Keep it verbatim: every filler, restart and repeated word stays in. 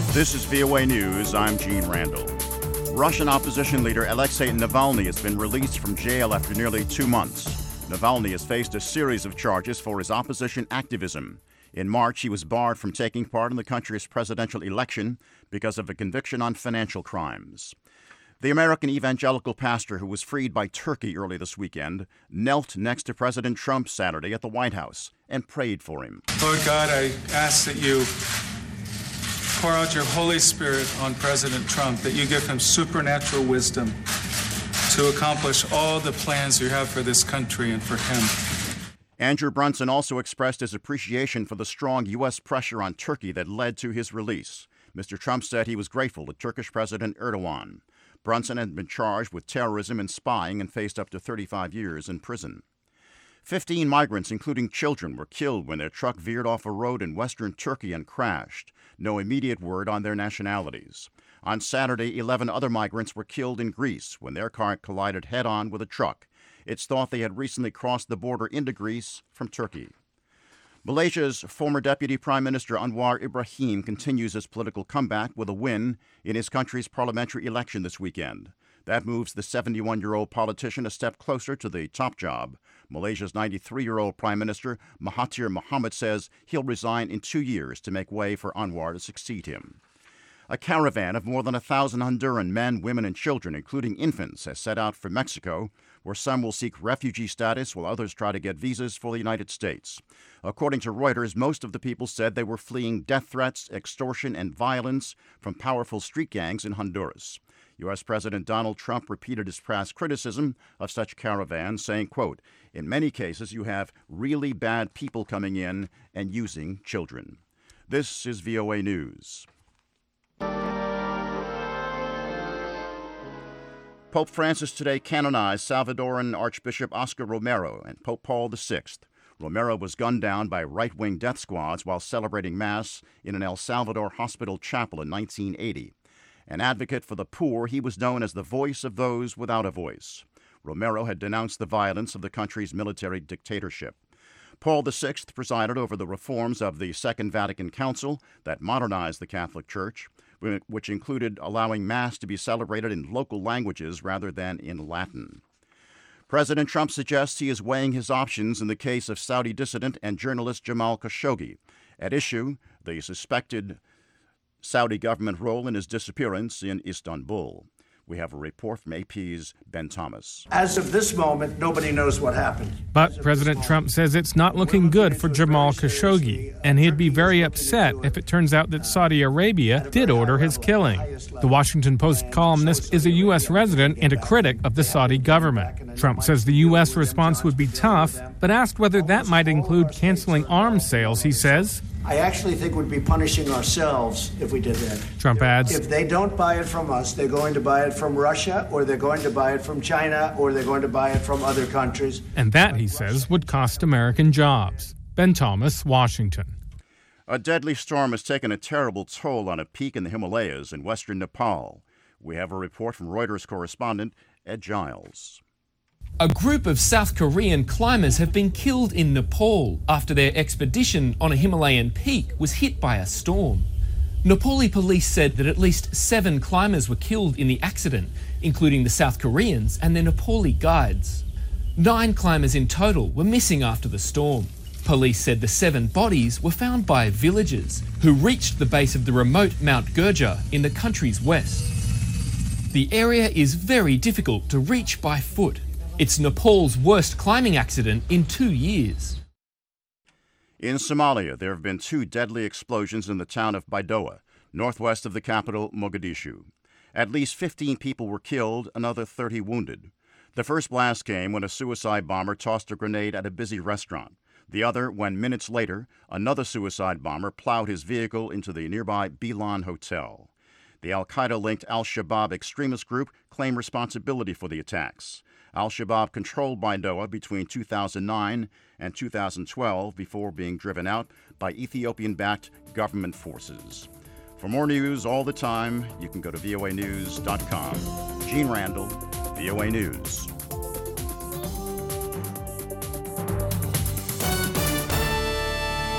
This is V O A News. I'm Gene Randall. Russian opposition leader Alexei Navalny has been released from jail after nearly two months. Navalny has faced a series of charges for his opposition activism. In March, he was barred from taking part in the country's presidential election because of a conviction on financial crimes. The American evangelical pastor who was freed by Turkey early this weekend knelt next to President Trump Saturday at the White House and prayed for him. Lord God, I ask that you pour out your Holy Spirit on President Trump, that you give him supernatural wisdom to accomplish all the plans you have for this country and for him. Andrew Brunson also expressed his appreciation for the strong U S pressure on Turkey that led to his release. Mister Trump said he was grateful to Turkish President Erdogan. Brunson had been charged with terrorism and spying and faced up to thirty-five years in prison. Fifteen migrants, including children, were killed when their truck veered off a road in western Turkey and crashed. No immediate word on their nationalities. On Saturday, eleven other migrants were killed in Greece when their car collided head-on with a truck. It's thought they had recently crossed the border into Greece from Turkey. Malaysia's former Deputy Prime Minister Anwar Ibrahim continues his political comeback with a win in his country's parliamentary election this weekend. That moves the seventy-one-year-old politician a step closer to the top job. Malaysia's ninety-three-year-old Prime Minister Mahathir Mohamad says he'll resign in two years to make way for Anwar to succeed him. A caravan of more than a thousand Honduran men, women, and children, including infants, has set out for Mexico, where some will seek refugee status while others try to get visas for the United States. According to Reuters, most of the people said they were fleeing death threats, extortion, and violence from powerful street gangs in Honduras. U S. President Donald Trump repeated his past criticism of such caravans, saying, quote, "In many cases, you have really bad people coming in and using children." This is V O A News. Pope Francis today canonized Salvadoran Archbishop Oscar Romero and Pope Paul the Sixth. Romero was gunned down by right-wing death squads while celebrating Mass in an El Salvador hospital chapel in nineteen eighty. An advocate for the poor, he was known as the voice of those without a voice. Romero had denounced the violence of the country's military dictatorship. Paul the Sixth presided over the reforms of the Second Vatican Council that modernized the Catholic Church, which included allowing Mass to be celebrated in local languages rather than in Latin. President Trump suggests he is weighing his options in the case of Saudi dissident and journalist Jamal Khashoggi. At issue, the suspected Saudi government role in his disappearance in Istanbul. We have a report from A P's Ben Thomas. As of this moment, nobody knows what happened. But President Trump says it's not looking good for Jamal Khashoggi, and he'd be very upset if it turns out that Saudi Arabia did order his killing. The Washington Post columnist is a U S resident and a critic of the Saudi government. Trump says the U S response would be tough, but asked whether that might include canceling arms sales, he says. I actually think we'd be punishing ourselves if we did that. Trump adds, if they don't buy it from us, they're going to buy it from Russia, or they're going to buy it from China, or they're going to buy it from other countries. And that, he says, would cost American jobs. Ben Thomas, Washington. A deadly storm has taken a terrible toll on a peak in the Himalayas in western Nepal. We have a report from Reuters correspondent Ed Giles. A group of South Korean climbers have been killed in Nepal after their expedition on a Himalayan peak was hit by a storm. Nepali police said that at least seven climbers were killed in the accident, including the South Koreans and their Nepali guides. Nine climbers in total were missing after the storm. Police said the seven bodies were found by villagers who reached the base of the remote Mount Gurja in the country's west. The area is very difficult to reach by foot. It's Nepal's worst climbing accident in two years. In Somalia, there have been two deadly explosions in the town of Baidoa, northwest of the capital, Mogadishu. At least fifteen people were killed, another thirty wounded. The first blast came when a suicide bomber tossed a grenade at a busy restaurant. The other when, minutes later, another suicide bomber plowed his vehicle into the nearby Bilan Hotel. The al-Qaeda-linked al-Shabaab extremist group claimed responsibility for the attacks. Al-Shabaab controlled Baidoa between two thousand nine and two thousand twelve before being driven out by Ethiopian-backed government forces. For more news all the time, you can go to V O A news dot com. Gene Randall, V O A News.